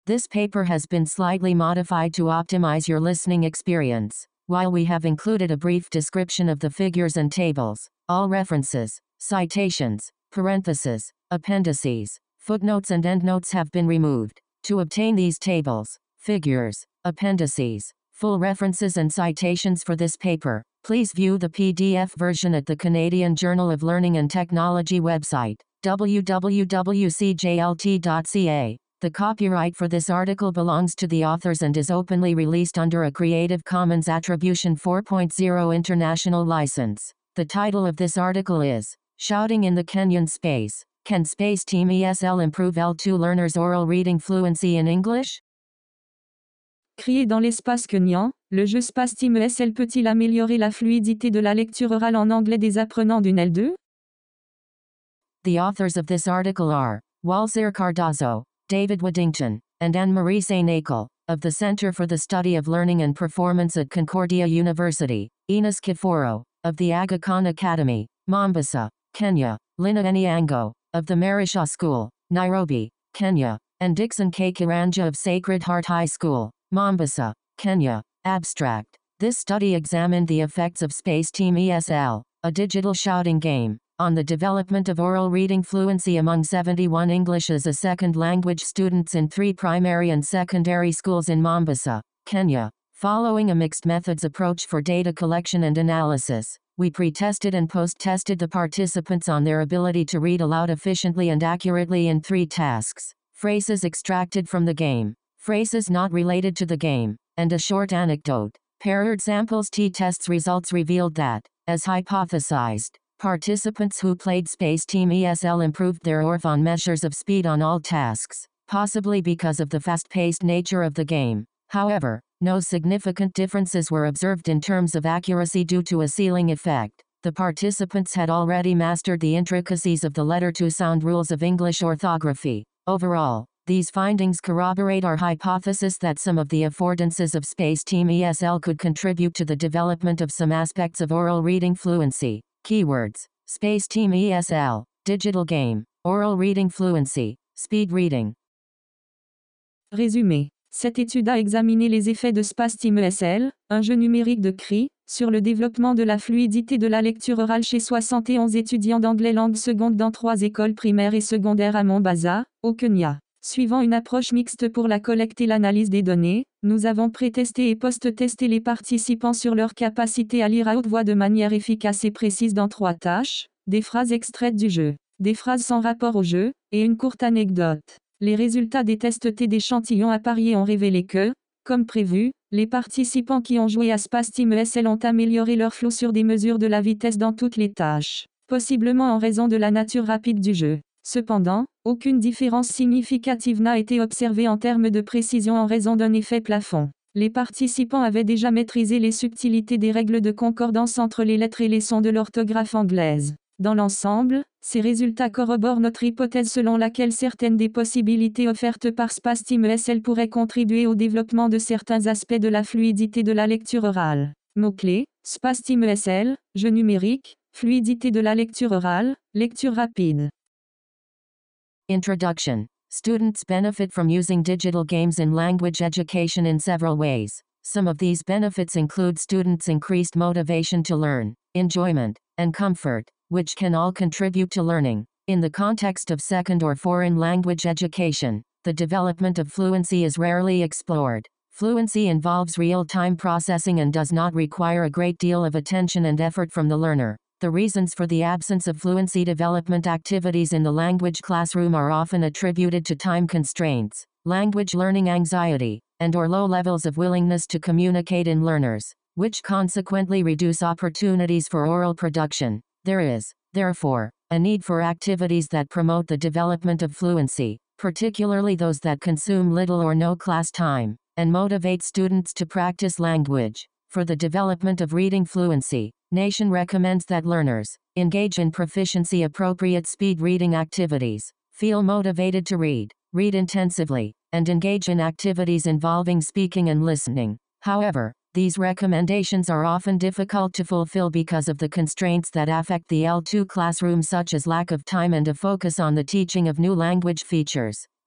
This paper has been slightly modified to optimize your listening experience. While we have included a brief description of the figures and tables, all references, citations, parentheses, appendices, footnotes and endnotes have been removed. To obtain these tables, figures, appendices, full references and citations for this paper, please view the PDF version at the Canadian Journal of Learning and Technology website, www.cjlt.ca. The copyright for this article belongs to the authors and is openly released under a Creative Commons Attribution 4.0 International License. The title of this article is, Shouting in the Kenyan Space. Can Space Team ESL improve L2 learners' oral reading fluency in English? Crier dans l'espace kenyan, le jeu Space Team ESL peut-il améliorer la fluidité de la lecture orale en anglais des apprenants d'une L2? The authors of this article are Walzer Cardozo, David Waddington, and Anne-Marie Saint-Acle, of the Center for the Study of Learning and Performance at Concordia University, Enos Kiforo, of the Aga Khan Academy, Mombasa, Kenya, Lina Eniango, of the Marisha School, Nairobi, Kenya, and Dixon K. Kiranja of Sacred Heart High School, Mombasa, Kenya. Abstract. This study examined the effects of Space Team ESL, a digital shouting game, on the development of oral reading fluency among 71 English as a second language students in 3 primary and secondary schools in Mombasa, Kenya. Following a mixed methods approach for data collection and analysis, we pre-tested and post-tested the participants on their ability to read aloud efficiently and accurately in 3 tasks: phrases extracted from the game, phrases not related to the game, and a short anecdote. Paired samples t-tests results revealed that, as hypothesized, participants who played Space Team ESL improved their Orphan measures of speed on all tasks, possibly because of the fast-paced nature of the game. However, no significant differences were observed in terms of accuracy due to a ceiling effect. The participants had already mastered the intricacies of the letter-to-sound rules of English orthography. Overall, these findings corroborate our hypothesis that some of the affordances of Space Team ESL could contribute to the development of some aspects of oral reading fluency. Keywords: Space Team ESL, digital game, oral reading fluency, speed reading. Résumé. Cette étude a examiné les effets de Space Team ESL, un jeu numérique de cris, sur le développement de la fluidité de la lecture orale chez 71 étudiants d'anglais langue seconde dans 3 écoles primaires et secondaires à Mombasa, au Kenya. Suivant une approche mixte pour la collecte et l'analyse des données, nous avons pré-testé et post-testé les participants sur leur capacité à lire à haute voix de manière efficace et précise dans 3 tâches, des phrases extraites du jeu, des phrases sans rapport au jeu, et une courte anecdote. Les résultats des tests T d'échantillons appariés ont révélé que, comme prévu, les participants qui ont joué à Space Team ESL ont amélioré leur flow sur des mesures de la vitesse dans toutes les tâches, possiblement en raison de la nature rapide du jeu. Cependant, aucune différence significative n'a été observée en termes de précision en raison d'un effet plafond. Les participants avaient déjà maîtrisé les subtilités des règles de concordance entre les lettres et les sons de l'orthographe anglaise. Dans l'ensemble, ces résultats corroborent notre hypothèse selon laquelle certaines des possibilités offertes par Space Team ESL pourraient contribuer au développement de certains aspects de la fluidité de la lecture orale. Mots-clés: Space Team ESL, jeu numérique, fluidité de la lecture orale, lecture rapide. Introduction. Students benefit from using digital games in language education in several ways. Some of these benefits include students' increased motivation to learn, enjoyment, and comfort, which can all contribute to learning. In the context of second or foreign language education, the development of fluency is rarely explored. Fluency involves real-time processing and does not require a great deal of attention and effort from the learner. The reasons for the absence of fluency development activities in the language classroom are often attributed to time constraints, language learning anxiety, and/or low levels of willingness to communicate in learners, which consequently reduce opportunities for oral production. There is, therefore, a need for activities that promote the development of fluency, particularly those that consume little or no class time, and motivate students to practice language. For the development of reading fluency, Nation recommends that learners engage in proficiency-appropriate speed reading activities, feel motivated to read intensively, and engage in activities involving speaking and listening. However, these recommendations are often difficult to fulfill because of the constraints that affect the L2 classroom, such as lack of time and a focus on the teaching of new language features.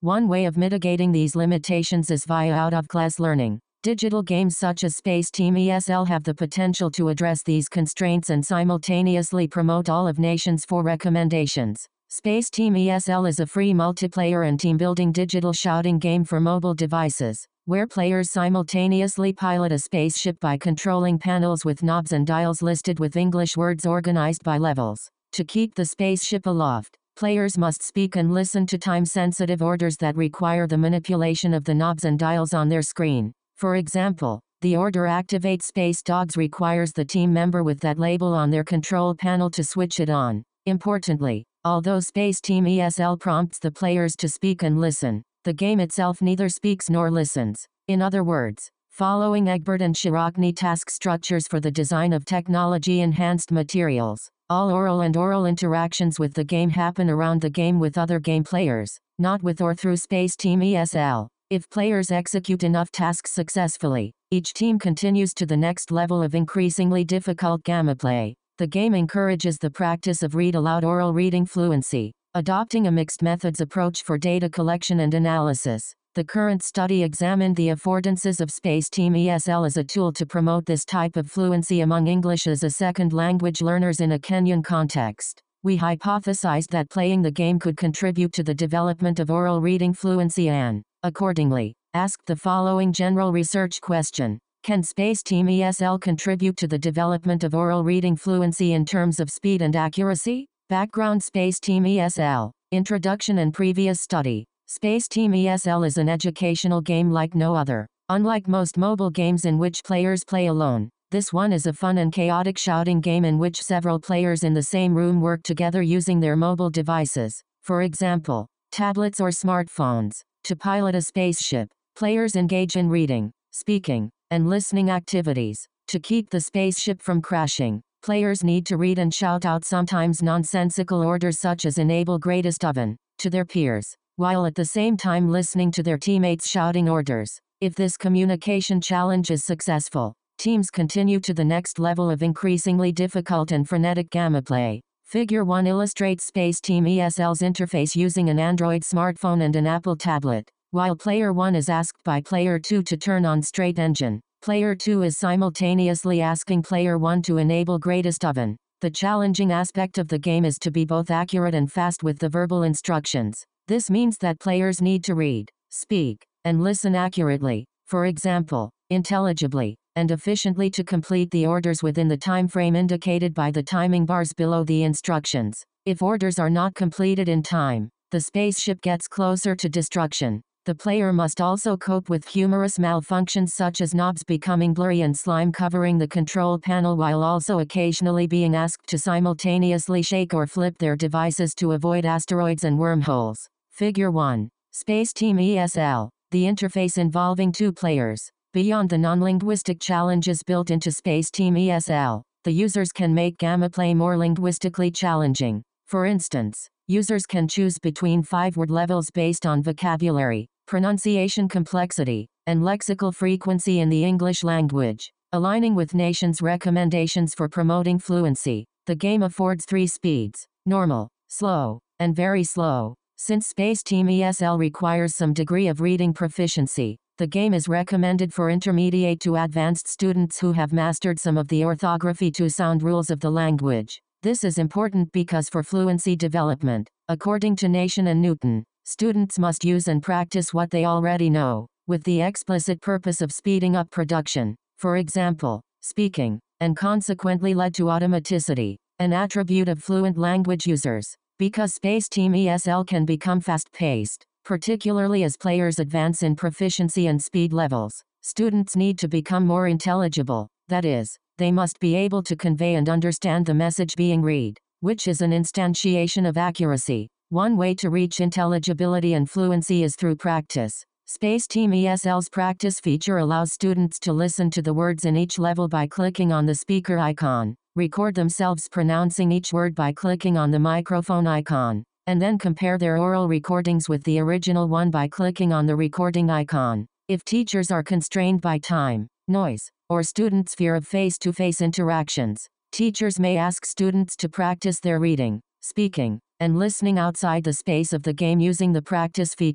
One way of mitigating these limitations is via out-of-class learning. Digital games such as Space Team ESL have the potential to address these constraints and simultaneously promote all of nations for recommendations. Space Team ESL is a free multiplayer and team-building digital shouting game for mobile devices, where players simultaneously pilot a spaceship by controlling panels with knobs and dials listed with English words organized by levels. To keep the spaceship aloft, players must speak and listen to time-sensitive orders that require the manipulation of the knobs and dials on their screen. For example, the order "Activate Space Dogs" requires the team member with that label on their control panel to switch it on. Importantly, although Space Team ESL prompts the players to speak and listen, the game itself neither speaks nor listens. In other words, following Egbert and Shirokny task structures for the design of technology-enhanced materials, all oral interactions with the game happen around the game with other game players, not with or through Space Team ESL. If players execute enough tasks successfully, each team continues to the next level of increasingly difficult gameplay. The game encourages the practice of read-aloud oral reading fluency, adopting a mixed methods approach for data collection and analysis. The current study examined the affordances of Space Team ESL as a tool to promote this type of fluency among English as a second language learners in a Kenyan context. We hypothesized that playing the game could contribute to the development of oral reading fluency and, accordingly, asked the following general research question. Can Space Team ESL contribute to the development of oral reading fluency in terms of speed and accuracy? Background: Space Team ESL. Introduction and previous study. Space Team ESL is an educational game like no other. Unlike most mobile games in which players play alone, this one is a fun and chaotic shouting game in which several players in the same room work together using their mobile devices, for example, tablets or smartphones. To pilot a spaceship, players engage in reading, speaking, and listening activities. To keep the spaceship from crashing, players need to read and shout out sometimes nonsensical orders such as "enable greatest oven" to their peers, while at the same time listening to their teammates shouting orders. If this communication challenge is successful, teams continue to the next level of increasingly difficult and frenetic gameplay. Figure 1 illustrates Space Team ESL's interface using an Android smartphone and an Apple tablet. While Player 1 is asked by Player 2 to turn on Straight Engine, Player 2 is simultaneously asking Player 1 to enable Greatest Oven. The challenging aspect of the game is to be both accurate and fast with the verbal instructions. This means that players need to read, speak, and listen accurately, for example, intelligibly, and efficiently to complete the orders within the time frame indicated by the timing bars below the instructions. If orders are not completed in time, the spaceship gets closer to destruction. The player must also cope with humorous malfunctions such as knobs becoming blurry and slime covering the control panel, while also occasionally being asked to simultaneously shake or flip their devices to avoid asteroids and wormholes. Figure 1. Space Team ESL. The interface involving two players. Beyond the non-linguistic challenges built into Space Team ESL, the users can make gameplay more linguistically challenging. For instance, users can choose between 5-word levels based on vocabulary, pronunciation complexity, and lexical frequency in the English language, aligning with nations' recommendations for promoting fluency. The game affords 3 speeds: normal, slow, and very slow. Since Space Team ESL requires some degree of reading proficiency, the game is recommended for intermediate to advanced students who have mastered some of the orthography to sound rules of the language. This is important because for fluency development, according to Nation and Newton, students must use and practice what they already know, with the explicit purpose of speeding up production. For example, speaking, and consequently led to automaticity, an attribute of fluent language users. Because Space Team ESL can become fast-paced, particularly as players advance in proficiency and speed levels, students need to become more intelligible. That is, they must be able to convey and understand the message being read, which is an instantiation of accuracy. One way to reach intelligibility and fluency is through practice. Space Team ESL's practice feature allows students to listen to the words in each level by clicking on the speaker icon, record themselves pronouncing each word by clicking on the microphone icon, and then compare their oral recordings with the original one by clicking on the recording icon. If teachers are constrained by time, noise, or students' fear of face-to-face interactions, teachers may ask students to practice their reading, speaking, and listening outside the space of the game using the practice feature.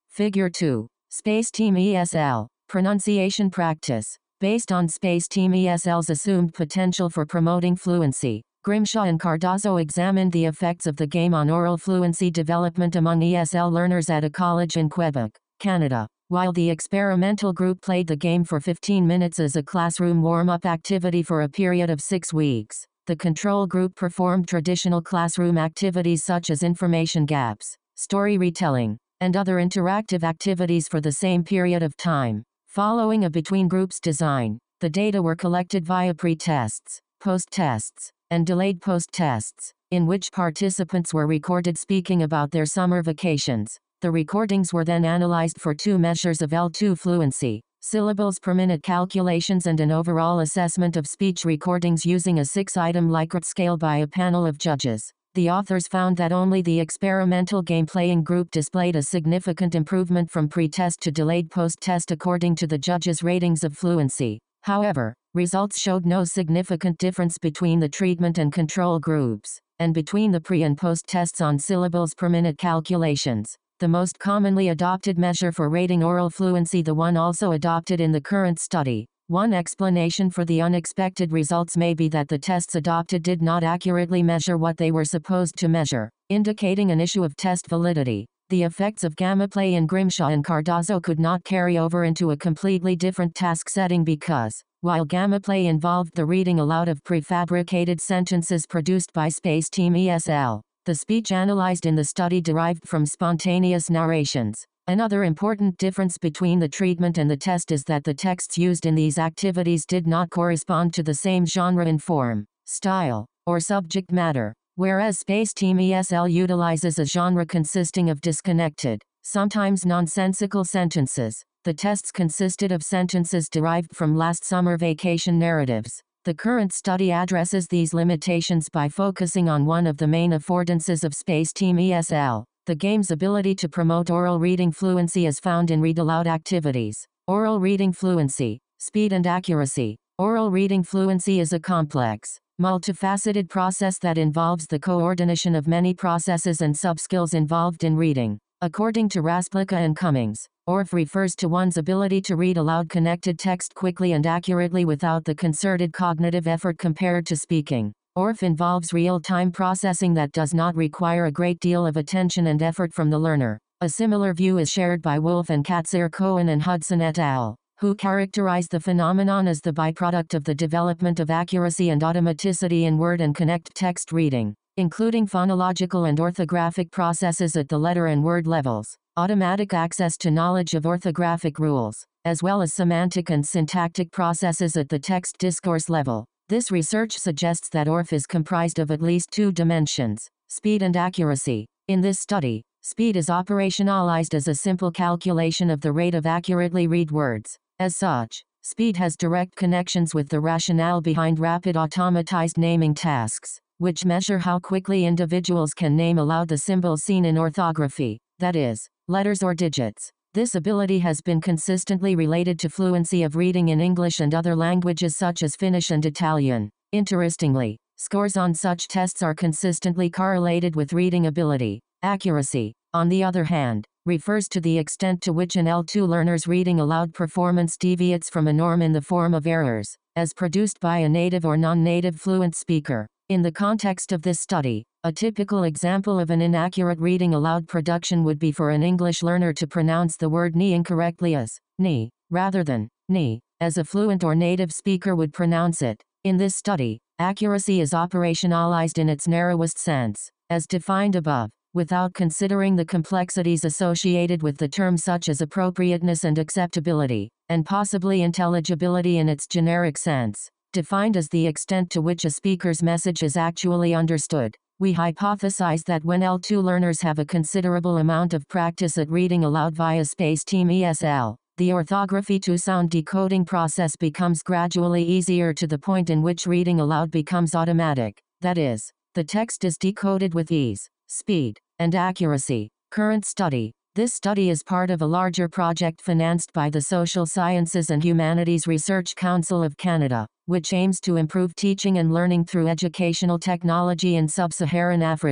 Figure 2. Space Team ESL. Pronunciation Practice. Based on Space Team ESL's assumed potential for promoting fluency, Grimshaw and Cardozo examined the effects of the game on oral fluency development among ESL learners at a college in Quebec, Canada. While the experimental group played the game for 15 minutes as a classroom warm-up activity for a period of 6 weeks, the control group performed traditional classroom activities such as information gaps, story retelling, and other interactive activities for the same period of time. Following a between-groups design, the data were collected via pre-tests, post-tests, and delayed post-tests, in which participants were recorded speaking about their summer vacations. The recordings were then analyzed for 2 measures of L2 fluency, syllables per minute calculations and an overall assessment of speech recordings using a 6-item Likert scale by a panel of judges. The authors found that only the experimental game-playing group displayed a significant improvement from pre-test to delayed post-test according to the judges' ratings of fluency. However, results showed no significant difference between the treatment and control groups, and between the pre- and post-tests on syllables per minute calculations. The most commonly adopted measure for rating oral fluency, the one also adopted in the current study. One explanation for the unexpected results may be that the tests adopted did not accurately measure what they were supposed to measure, indicating an issue of test validity. The effects of gamma play in Grimshaw and Cardozo could not carry over into a completely different task setting because, while gamma play involved the reading aloud of prefabricated sentences produced by Space Team ESL, the speech analyzed in the study derived from spontaneous narrations. Another important difference between the treatment and the test is that the texts used in these activities did not correspond to the same genre in form, style, or subject matter, whereas Space Team ESL utilizes a genre consisting of disconnected, sometimes nonsensical sentences. The tests consisted of sentences derived from last summer vacation narratives. The current study addresses these limitations by focusing on one of the main affordances of Space Team ESL, the game's ability to promote oral reading fluency as found in read-aloud activities. Oral reading fluency, speed and accuracy. Oral reading fluency is a complex, multifaceted process that involves the coordination of many processes and subskills involved in reading. According to Rasplica and Cummings, ORF refers to one's ability to read aloud connected text quickly and accurately without the concerted cognitive effort compared to speaking. ORF involves real-time processing that does not require a great deal of attention and effort from the learner. A similar view is shared by Wolf and Katzir-Cohen and Hudson et al., who characterize the phenomenon as the byproduct of the development of accuracy and automaticity in word and connect text reading, including phonological and orthographic processes at the letter and word levels, automatic access to knowledge of orthographic rules, as well as semantic and syntactic processes at the text discourse level. This research suggests that ORF is comprised of at least 2 dimensions, speed and accuracy. In this study, speed is operationalized as a simple calculation of the rate of accurately read words. As such, speed has direct connections with the rationale behind rapid automatized naming tasks, which measure how quickly individuals can name aloud the symbols seen in orthography, that is, letters or digits. This ability has been consistently related to fluency of reading in English and other languages such as Finnish and Italian. Interestingly, scores on such tests are consistently correlated with reading ability. Accuracy, on the other hand, refers to the extent to which an L2 learner's reading aloud performance deviates from a norm in the form of errors, as produced by a native or non-native fluent speaker. In the context of this study, a typical example of an inaccurate reading aloud production would be for an English learner to pronounce the word knee incorrectly as knee, rather than knee, as a fluent or native speaker would pronounce it. In this study, accuracy is operationalized in its narrowest sense, as defined above, without considering the complexities associated with the terms such as appropriateness and acceptability, and possibly intelligibility in its generic sense, defined as the extent to which a speaker's message is actually understood. We hypothesize that when L2 learners have a considerable amount of practice at reading aloud via Space Team ESL, the orthography to sound decoding process becomes gradually easier to the point in which reading aloud becomes automatic. That is, the text is decoded with ease, speed, and accuracy. Current study. This study is part of a larger project financed by the Social Sciences and Humanities Research Council of Canada, which aims to improve teaching and learning through educational technology in sub-Saharan Africa.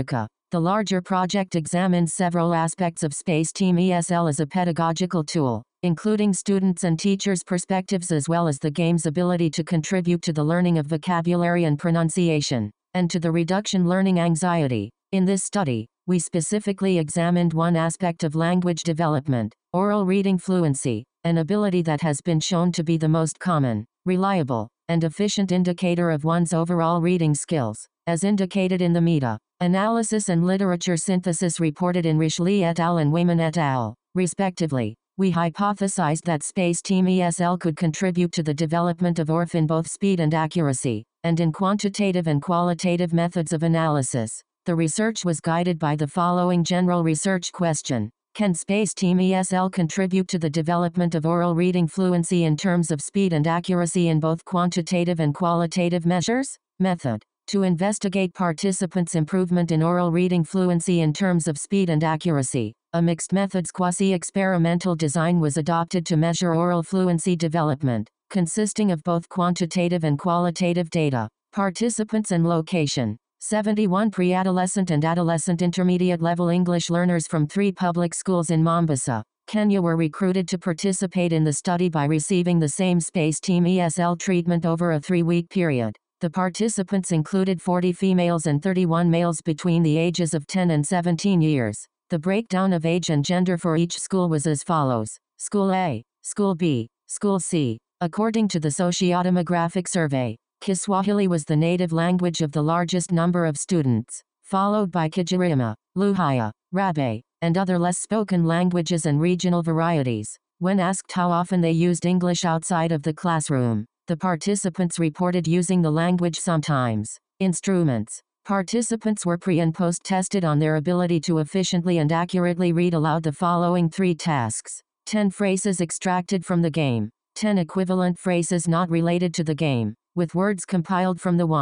The larger project examines several aspects of Space Team ESL as a pedagogical tool, including students' and teachers' perspectives as well as the game's ability to contribute to the learning of vocabulary and pronunciation, and to the reduction learning anxiety. In this study, we specifically examined one aspect of language development, oral reading fluency, an ability that has been shown to be the most common, reliable, and efficient indicator of one's overall reading skills, as indicated in the meta-analysis and literature synthesis reported in Richley et al. And Wayman et al., respectively. We hypothesized that Space Team ESL could contribute to the development of ORF in both speed and accuracy, and in quantitative and qualitative methods of analysis. The research was guided by the following general research question. Can Space Team ESL contribute to the development of oral reading fluency in terms of speed and accuracy in both quantitative and qualitative measures? Method. To investigate participants' improvement in oral reading fluency in terms of speed and accuracy, a mixed methods quasi-experimental design was adopted to measure oral fluency development, consisting of both quantitative and qualitative data, participants and location. 71 pre-adolescent and adolescent intermediate-level English learners from 3 public schools in Mombasa, Kenya were recruited to participate in the study by receiving the same Space Team ESL treatment over a 3-week period. The participants included 40 females and 31 males between the ages of 10 and 17 years. The breakdown of age and gender for each school was as follows: School A, School B, School C. According to the Sociodemographic Survey, Kiswahili was the native language of the largest number of students, followed by Kigiriama, Luhaya, Rabe, and other less spoken languages and regional varieties. When asked how often they used English outside of the classroom, the participants reported using the language sometimes. Instruments. Participants were pre- and post-tested on their ability to efficiently and accurately read aloud the following 3 tasks. 10 phrases extracted from the game. 10 equivalent phrases not related to the game, with words compiled from the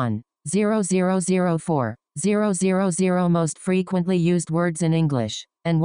1.0004, 000 most frequently used words in English, and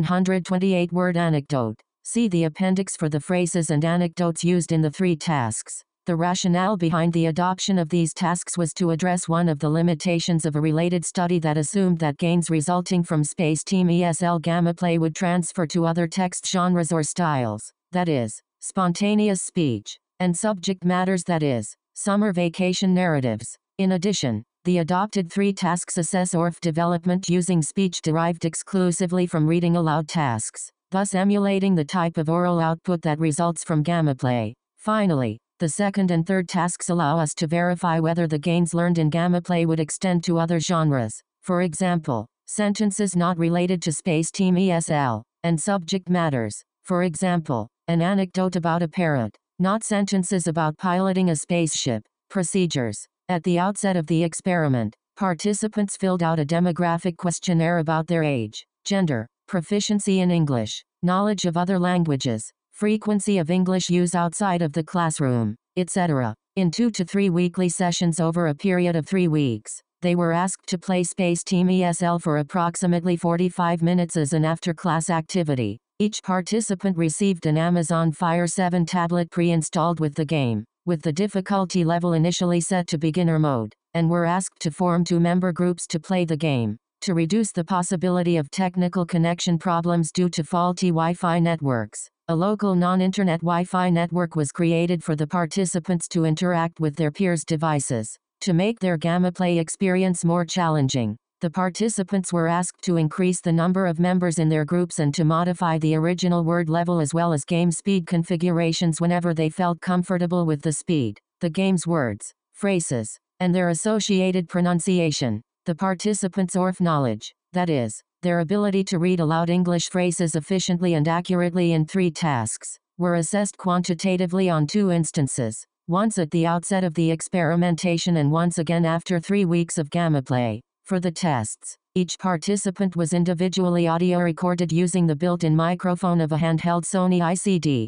128-word anecdote. See the appendix for the phrases and anecdotes used in the 3 tasks. The rationale behind the adoption of these tasks was to address one of the limitations of a related study that assumed that gains resulting from Space Team ESL gamma play would transfer to other text genres or styles, that is, spontaneous speech, and subject matters, that is, summer vacation narratives. In addition, the adopted 3 tasks assess ORF development using speech derived exclusively from reading aloud tasks, thus emulating the type of oral output that results from gamma play. Finally, the second and third tasks allow us to verify whether the gains learned in gamma play would extend to other genres. For example, sentences not related to Space Team ESL, and subject matters. For example, an anecdote about a parrot, not sentences about piloting a spaceship. Procedures. At the outset of the experiment, participants filled out a demographic questionnaire about their age, gender, proficiency in English, knowledge of other languages, frequency of English use outside of the classroom, etc. In 2 to 3 weekly sessions over a period of 3 weeks, they were asked to play Space Team ESL for approximately 45 minutes as an after-class activity. Each participant received an Amazon Fire 7 tablet pre-installed with the game, with the difficulty level initially set to beginner mode, and were asked to form 2-member groups to play the game. To reduce the possibility of technical connection problems due to faulty Wi-Fi networks, a local non-internet Wi-Fi network was created for the participants to interact with their peers' devices. To make their gamma play experience more challenging, the participants were asked to increase the number of members in their groups and to modify the original word level as well as game speed configurations whenever they felt comfortable with the speed, the game's words, phrases, and their associated pronunciation. The participants' ORF knowledge, that is, their ability to read aloud English phrases efficiently and accurately in 3 tasks, were assessed quantitatively on 2 instances, once at the outset of the experimentation and once again after 3 weeks of gamma play. For the tests, each participant was individually audio recorded using the built-in microphone of a handheld Sony ICD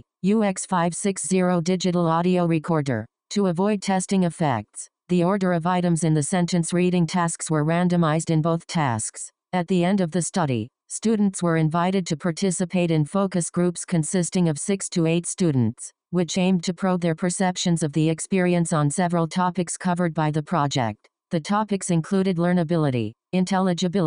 UX560 digital audio recorder. To avoid testing effects, the order of items in the sentence reading tasks were randomized in both tasks. At the end of the study, students were invited to participate in focus groups consisting of 6 to 8 students, which aimed to probe their perceptions of the experience on several topics covered by the project. The topics included learnability, intelligibility,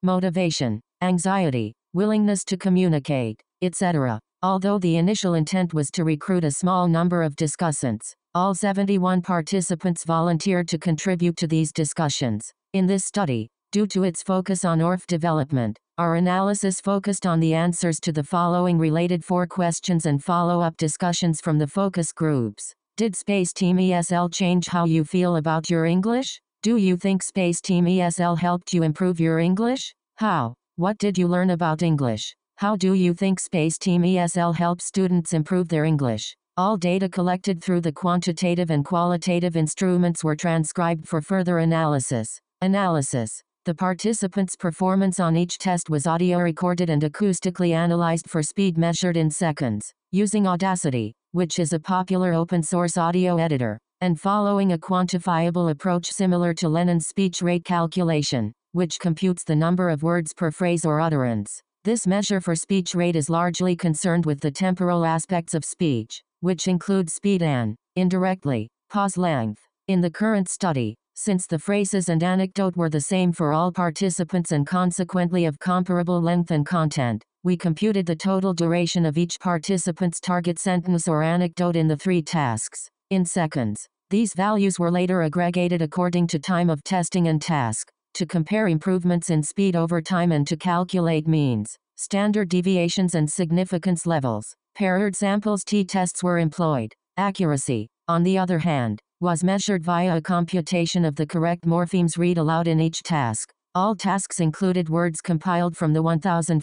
motivation, anxiety, willingness to communicate, etc. Although the initial intent was to recruit a small number of discussants, all 71 participants volunteered to contribute to these discussions. In this study, due to its focus on ORF development, our analysis focused on the answers to the following related 4 questions and follow-up discussions from the focus groups. Did Space Team ESL change how you feel about your English? Do you think Space Team ESL helped you improve your English? How? What did you learn about English? How do you think Space Team ESL helps students improve their English? All data collected through the quantitative and qualitative instruments were transcribed for further analysis. Analysis. The participants' performance on each test was audio recorded and acoustically analyzed for speed measured in seconds, using Audacity, which is a popular open-source audio editor, and following a quantifiable approach similar to Lennon's speech rate calculation, which computes the number of words per phrase or utterance. This measure for speech rate is largely concerned with the temporal aspects of speech, which include speed and, indirectly, pause length. In the current study, since the phrases and anecdote were the same for all participants and consequently of comparable length and content, we computed the total duration of each participant's target sentence or anecdote in the 3 tasks, in seconds. These values were later aggregated according to time of testing and task, to compare improvements in speed over time and to calculate means, standard deviations and significance levels. Paired samples t-tests were employed. Accuracy, on the other hand, was measured via a computation of the correct morphemes read aloud in each task. All tasks included words compiled from the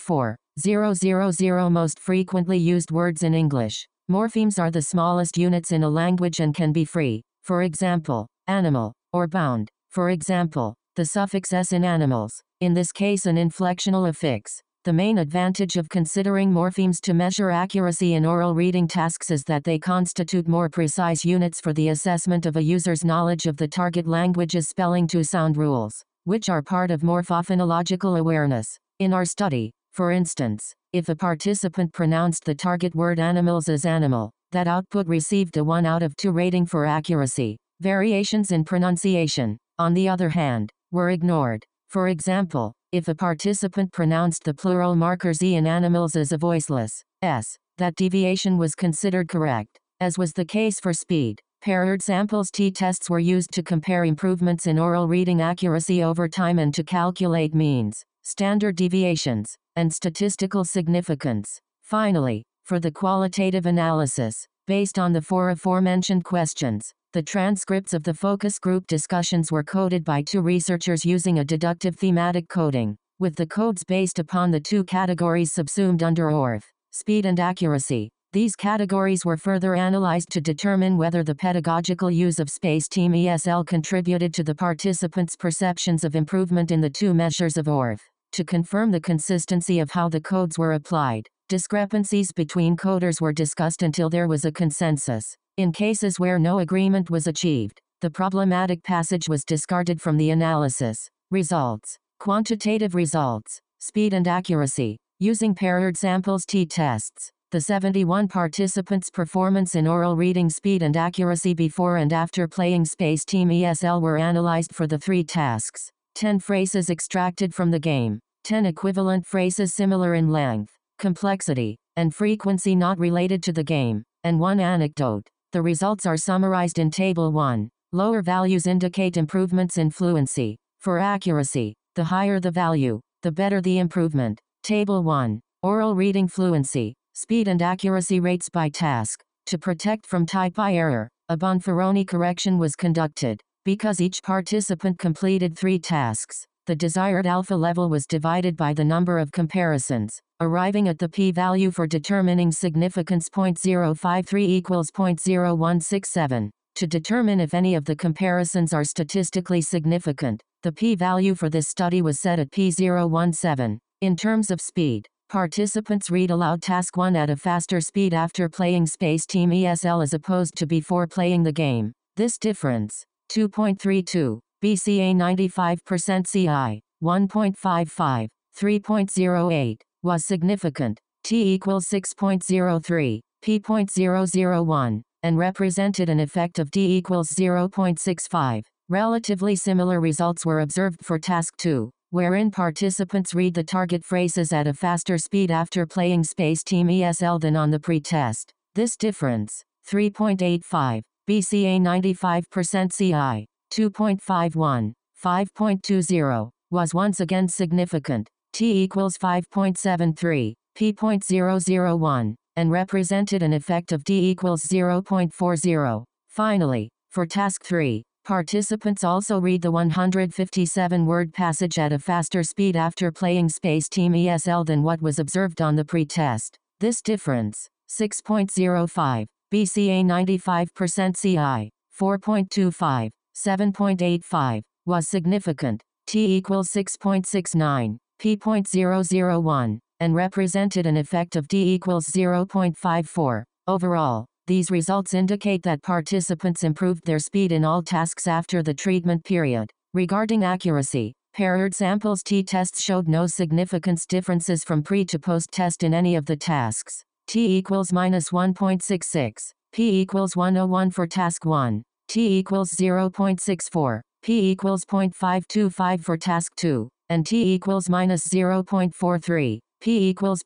1004,000 most frequently used words in English. Morphemes are the smallest units in a language and can be free, for example, animal, or bound, for example, the suffix s in animals, in this case an inflectional affix. The main advantage of considering morphemes to measure accuracy in oral reading tasks is that they constitute more precise units for the assessment of a user's knowledge of the target language's spelling-to-sound rules, which are part of morphophonological awareness. In our study, for instance, if a participant pronounced the target word animals as animal, that output received a 1 out of 2 rating for accuracy. Variations in pronunciation, on the other hand, were ignored. For example, if a participant pronounced the plural marker z in animals as a voiceless s, that deviation was considered correct. As was the case for speed, paired samples t-tests were used to compare improvements in oral reading accuracy over time and to calculate means, standard deviations, and statistical significance. Finally, for the qualitative analysis, based on the 4 aforementioned questions, the transcripts of the focus group discussions were coded by 2 researchers using a deductive thematic coding, with the codes based upon the 2 categories subsumed under ORF, speed and accuracy. These categories were further analyzed to determine whether the pedagogical use of Space Team ESL contributed to the participants' perceptions of improvement in the 2 measures of ORF. To confirm the consistency of how the codes were applied, discrepancies between coders were discussed until there was a consensus. In cases where no agreement was achieved, the problematic passage was discarded from the analysis. Results. Quantitative results. Speed and accuracy. Using paired samples t-tests, the 71 participants' performance in oral reading speed and accuracy before and after playing Space Team ESL were analyzed for the 3 tasks. 10 phrases extracted from the game. 10 equivalent phrases similar in length, complexity, and frequency not related to the game, and 1 anecdote. The results are summarized in Table 1. Lower values indicate improvements in fluency. For accuracy, the higher the value, the better the improvement. Table 1. Oral reading fluency, speed and accuracy rates by task. To protect from type I error, a Bonferroni correction was conducted. Because each participant completed 3 tasks, the desired alpha level was divided by the number of comparisons, arriving at the p-value for determining significance 0.053 equals 0.0167. To determine if any of the comparisons are statistically significant, the p-value for this study was set at p017. In terms of speed, participants read aloud Task 1 at a faster speed after playing Space Team ESL as opposed to before playing the game. This difference, 2.32, BCA 95% CI, 1.55, 3.08, was significant, T equals 6.03, P.001, and represented an effect of D equals 0.65. Relatively similar results were observed for Task 2. wherein participants read the target phrases at a faster speed after playing Space Team ESL than on the pre-test. This difference, 3.85, BCA 95% CI, 2.51, 5.20, was once again significant, T equals 5.73, P.001, and represented an effect of D equals 0.40. Finally, for Task 3, participants also read the 157-word passage at a faster speed after playing Space Team ESL than what was observed on the pre-test. This difference, 6.05, BCA 95% CI, 4.25, 7.85, was significant, T equals 6.69, P.001, and represented an effect of D equals 0.54. Overall, these results indicate that participants improved their speed in all tasks after the treatment period. Regarding accuracy, paired samples t-tests showed no significant differences from pre to post-test in any of the tasks. T equals -1.66, P equals 101 for task 1, T equals 0.64, P equals 0.525 for task 2, and T equals -0.43, P equals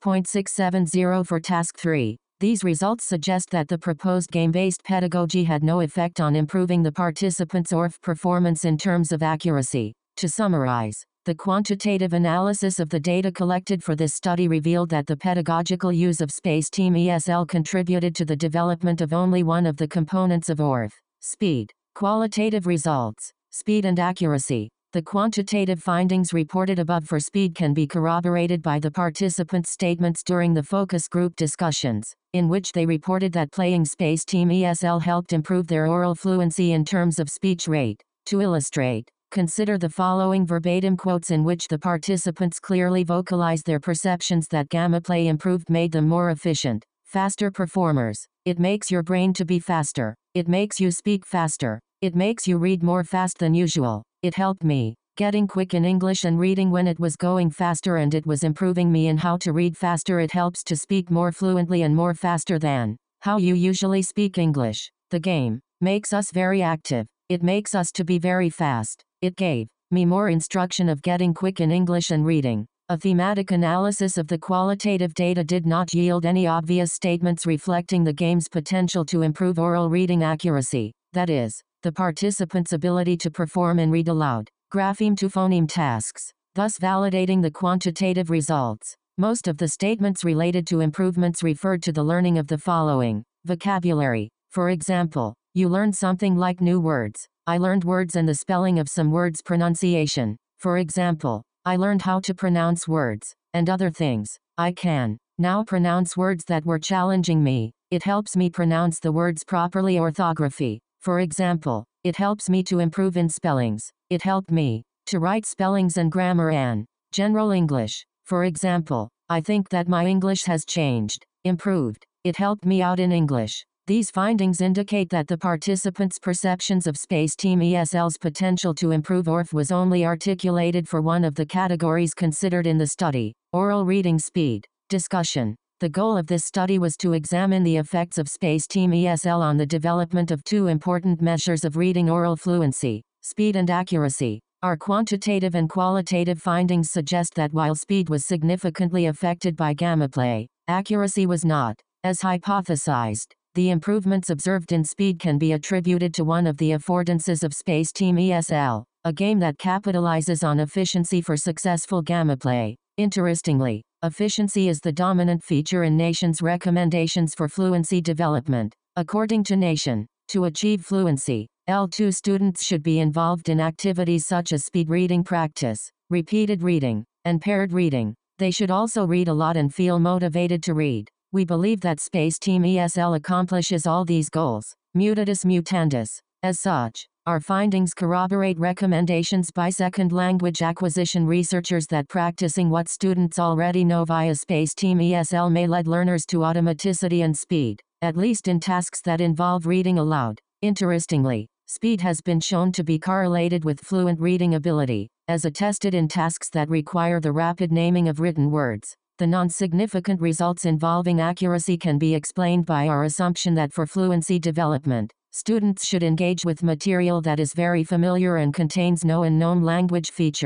0.670 for task 3. These results suggest that the proposed game-based pedagogy had no effect on improving the participants' ORF performance in terms of accuracy. To summarize, the quantitative analysis of the data collected for this study revealed that the pedagogical use of Space Team ESL contributed to the development of only one of the components of ORF: speed. Qualitative results: speed and accuracy. The quantitative findings reported above for speed can be corroborated by the participants' statements during the focus group discussions, in which they reported that playing Space Team ESL helped improve their oral fluency in terms of speech rate. To illustrate, consider the following verbatim quotes in which the participants clearly vocalized their perceptions that Gamma Play improved made them more efficient, faster performers. It makes your brain to be faster. It makes you speak faster. It makes you read more fast than usual. It helped me getting quick in English and reading when it was going faster, and it was improving me in how to read faster. It helps to speak more fluently and more faster than how you usually speak English. The game makes us very active. It makes us to be very fast. It gave me more instruction of getting quick in English and reading. A thematic analysis of the qualitative data did not yield any obvious statements reflecting the game's potential to improve oral reading accuracy, that is, the participants' ability to perform and read aloud, grapheme to phoneme tasks, thus validating the quantitative results. Most of the statements related to improvements referred to the learning of the following: vocabulary. For example, you learned something like new words. I learned words and the spelling of some words. Pronunciation. For example, I learned how to pronounce words, and other things. I can now pronounce words that were challenging me. It helps me pronounce the words properly. Orthography. For example, it helps me to improve in spellings. It helped me to write spellings and grammar. And general English. For example, I think that my English has changed, improved. It helped me out in English. These findings indicate that the participants' perceptions of Space Team ESL's potential to improve ORF was only articulated for one of the categories considered in the study: oral reading speed. Discussion. The goal of this study was to examine the effects of Space Team ESL on the development of two important measures of reading oral fluency: speed and accuracy. Our quantitative and qualitative findings suggest that while speed was significantly affected by Gamma Play, accuracy was not. As hypothesized, the improvements observed in speed can be attributed to one of the affordances of Space Team ESL, a game that capitalizes on efficiency for successful Gamma Play. Interestingly, efficiency is the dominant feature in Nation's recommendations for fluency development. According to Nation, to achieve fluency, L2 students should be involved in activities such as speed reading practice, repeated reading, and paired reading. They should also read a lot and feel motivated to read. We believe that Space Team ESL accomplishes all these goals, mutatis mutandis. As such, our findings corroborate recommendations by second language acquisition researchers that practicing what students already know via Space Team ESL may lead learners to automaticity and speed, at least in tasks that involve reading aloud. Interestingly, speed has been shown to be correlated with fluent reading ability, as attested in tasks that require the rapid naming of written words. The non-significant results involving accuracy can be explained by our assumption that for fluency development, students should engage with material that is very familiar and contains no unknown language features.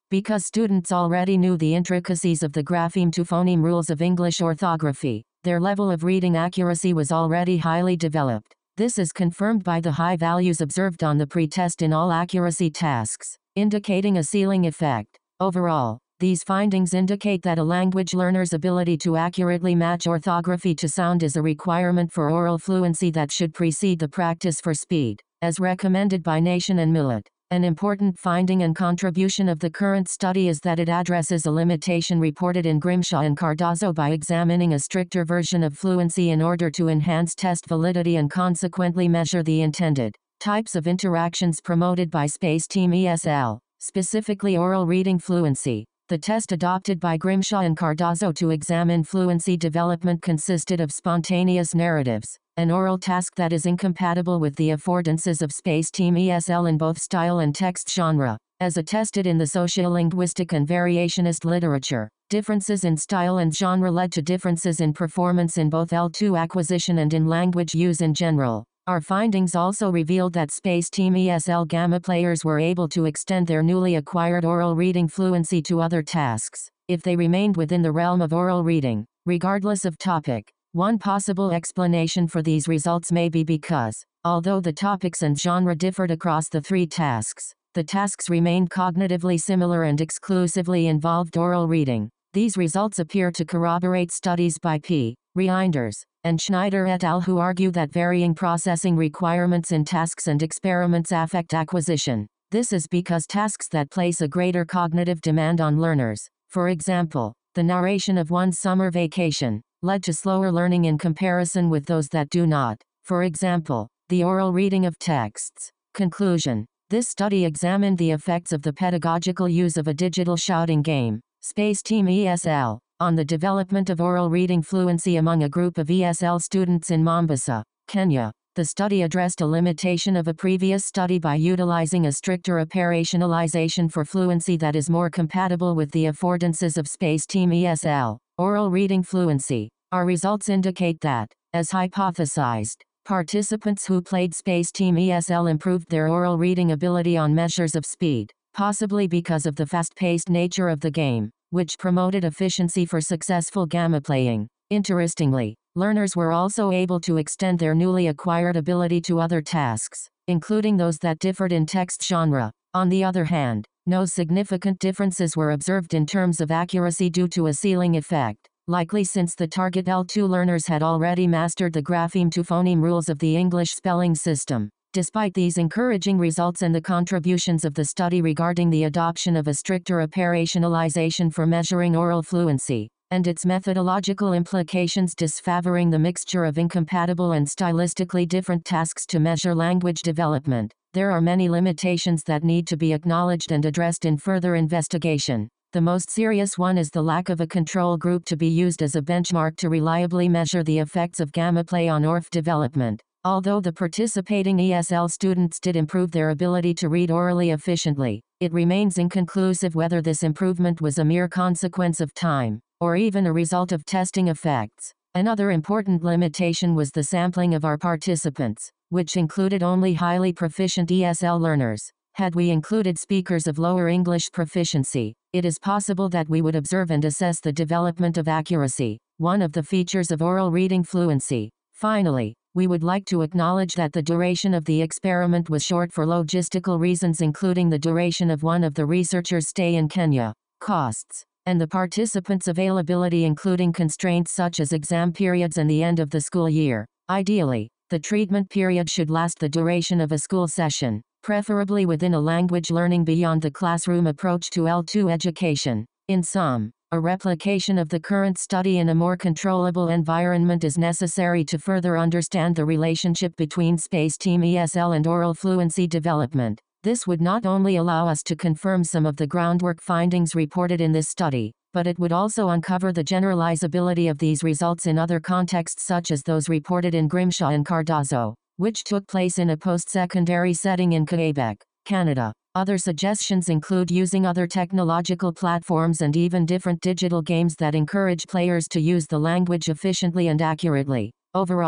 Because students already knew the intricacies of the grapheme-to-phoneme rules of English orthography, their level of reading accuracy was already highly developed. This is confirmed by the high values observed on the pre-test in all accuracy tasks, indicating a ceiling effect. Overall, these findings indicate that a language learner's ability to accurately match orthography to sound is a requirement for oral fluency that should precede the practice for speed, as recommended by Nation and Millett. An important finding and contribution of the current study is that it addresses a limitation reported in Grimshaw and Cardozo by examining a stricter version of fluency in order to enhance test validity and consequently measure the intended types of interactions promoted by Space Team ESL, specifically oral reading fluency. The test adopted by Grimshaw and Cardozo to examine fluency development consisted of spontaneous narratives, an oral task that is incompatible with the affordances of Space Team ESL in both style and text genre, as attested in the sociolinguistic and variationist literature. Differences in style and genre led to differences in performance in both L2 acquisition and in language use in general. Our findings also revealed that Space Team ESL Gamma players were able to extend their newly acquired oral reading fluency to other tasks, if they remained within the realm of oral reading, regardless of topic. One possible explanation for these results may be because, although the topics and genre differed across the three tasks, the tasks remained cognitively similar and exclusively involved oral reading. These results appear to corroborate studies by P. Reinders and Schneider et al. Who argue that varying processing requirements in tasks and experiments affect acquisition. This is because tasks that place a greater cognitive demand on learners, for example, the narration of one's summer vacation, led to slower learning in comparison with those that do not, for example, the oral reading of texts. Conclusion. This study examined the effects of the pedagogical use of a digital shouting game, Space Team ESL, on the development of oral reading fluency among a group of ESL students in Mombasa, Kenya. The study addressed a limitation of a previous study by utilizing a stricter operationalization for fluency that is more compatible with the affordances of Space Team ESL, oral reading fluency. Our results indicate that, as hypothesized, participants who played Space Team ESL improved their oral reading ability on measures of speed, possibly because of the fast-paced nature of the game, which promoted efficiency for successful gamma playing. Interestingly, learners were also able to extend their newly acquired ability to other tasks, including those that differed in text genre. On the other hand, no significant differences were observed in terms of accuracy due to a ceiling effect, likely since the target L2 learners had already mastered the grapheme-to-phoneme rules of the English spelling system. Despite these encouraging results and the contributions of the study regarding the adoption of a stricter operationalization for measuring oral fluency, and its methodological implications disfavoring the mixture of incompatible and stylistically different tasks to measure language development, there are many limitations that need to be acknowledged and addressed in further investigation. The most serious one is the lack of a control group to be used as a benchmark to reliably measure the effects of gamma play on ORF development. Although the participating ESL students did improve their ability to read orally efficiently, it remains inconclusive whether this improvement was a mere consequence of time, or even a result of testing effects. Another important limitation was the sampling of our participants, which included only highly proficient ESL learners. Had we included speakers of lower English proficiency, it is possible that we would observe and assess the development of accuracy, one of the features of oral reading fluency. Finally, we would like to acknowledge that the duration of the experiment was short for logistical reasons, including the duration of one of the researchers' stay in Kenya, costs, and the participants' availability, including constraints such as exam periods and the end of the school year. Ideally, the treatment period should last the duration of a school session, preferably within a language learning beyond the classroom approach to L2 education. In sum, a replication of the current study in a more controllable environment is necessary to further understand the relationship between Space Team ESL and oral fluency development. This would not only allow us to confirm some of the groundwork findings reported in this study, but it would also uncover the generalizability of these results in other contexts such as those reported in Grimshaw and Cardozo, which took place in a post-secondary setting in Quebec, Canada. Other suggestions include using other technological platforms and even different digital games that encourage players to use the language efficiently and accurately. Overall,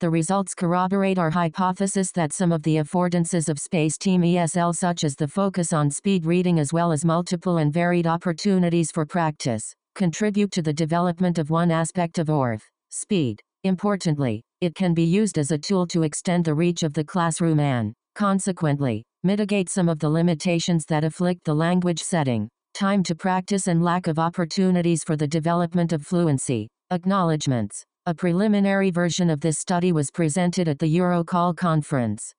The results corroborate our hypothesis that some of the affordances of Space Team ESL, such as the focus on speed reading as well as multiple and varied opportunities for practice, contribute to the development of one aspect of ORF, speed. Importantly, it can be used as a tool to extend the reach of the classroom and, consequently, mitigate some of the limitations that afflict the language setting, time to practice and lack of opportunities for the development of fluency. Acknowledgements. A preliminary version of this study was presented at the Eurocall Conference,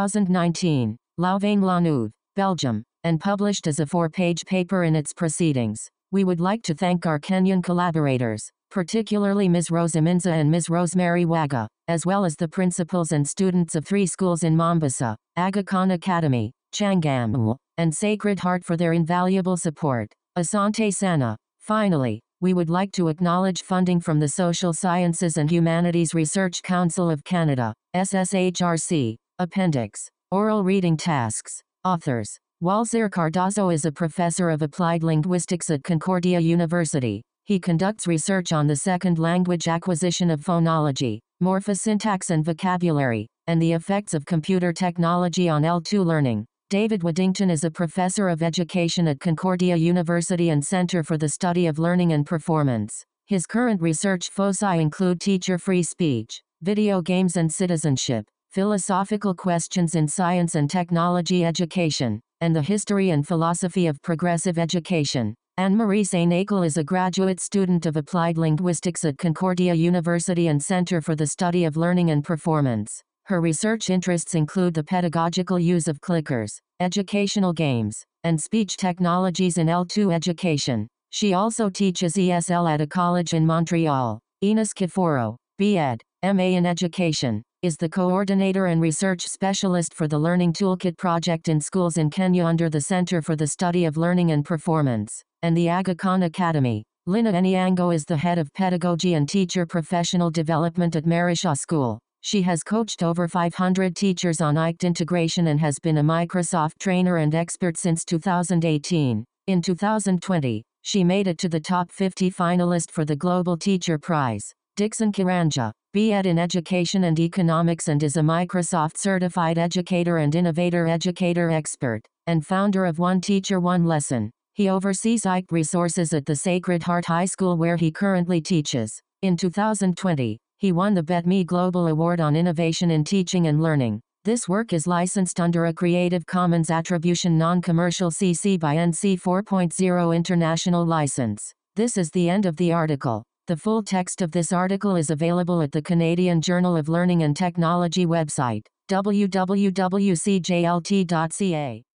2019, Louvain-la-Neuve, Belgium, and published as a 4-page paper in its proceedings. We would like to thank our Kenyan collaborators, particularly Ms. Rosa Minza and Ms. Rosemary Waga, as well as the principals and students of 3 schools in Mombasa, Aga Khan Academy, Changamwe, and Sacred Heart for their invaluable support. Asante Sana. Finally, we would like to acknowledge funding from the Social Sciences and Humanities Research Council of Canada, SSHRC. Appendix. Oral reading tasks. Authors. Walzer Cardozo is a professor of applied linguistics at Concordia University. He conducts research on the second language acquisition of phonology, morphosyntax and vocabulary, and the effects of computer technology on L2 learning. David Waddington is a professor of education at Concordia University and Center for the Study of Learning and Performance. His current research foci include teacher-free speech, video games and citizenship, philosophical questions in science and technology education, and the history and philosophy of progressive education. Anne-Marie Saint-Nacle is a graduate student of applied linguistics at Concordia University and Center for the Study of Learning and Performance. Her research interests include the pedagogical use of clickers, educational games, and speech technologies in L2 education. She also teaches ESL at a college in Montreal. Enos Kiforo, B.Ed., M.A. in Education, is the coordinator and research specialist for the Learning Toolkit project in schools in Kenya under the Center for the Study of Learning and Performance, and the Aga Khan Academy. Lina Eniango is the head of pedagogy and teacher professional development at Marisha School. She has coached over 500 teachers on ICT integration and has been a Microsoft trainer and expert since 2018. In 2020, she made it to the top 50 finalist for the Global Teacher Prize. Dixon Kiranja, B.Ed. in Education and Economics and is a Microsoft Certified Educator and Innovator Educator Expert, and founder of One Teacher One Lesson. He oversees ICT resources at the Sacred Heart High School where he currently teaches. In 2020, he won the BETME Global Award on Innovation in Teaching and Learning. This work is licensed under a Creative Commons Attribution Non-Commercial CC by NC 4.0 International License. This is the end of the article. The full text of this article is available at the Canadian Journal of Learning and Technology website, www.cjlt.ca.